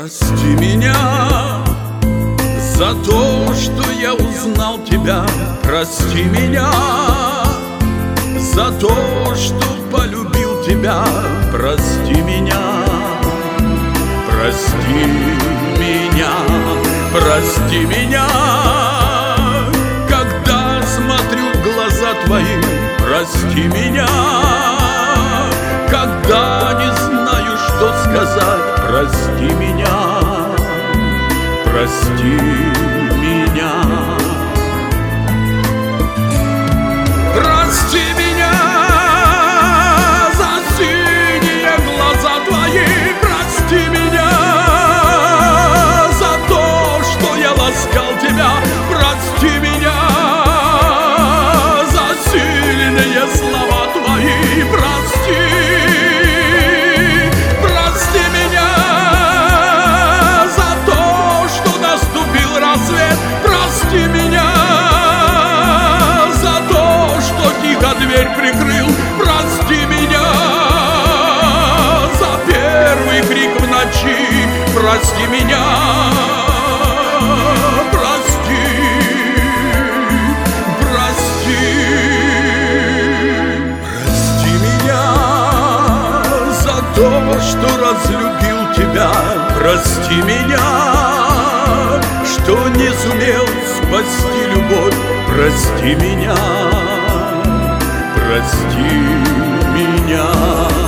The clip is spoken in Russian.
Прости меня за то, что я узнал тебя. Прости меня за то, что полюбил тебя. Прости меня, прости меня, прости меня. Когда смотрю в глаза твои, прости меня. Когда не знаю, что сказать, прости меня, прости меня. Прости меня за синие глаза твои. Прости меня за то, что я ласкал тебя. Прости меня за сильные слова твои. Прости, прости меня за то, что наступил рассвет. Прости меня за то, что тихо дверь прикрыл. Прости меня за первый крик в ночи. Прости меня, прости, прости. Прости меня за то, что разлюбил тебя. Прости меня, что не сумел спасти любовь. Прости меня, прости меня.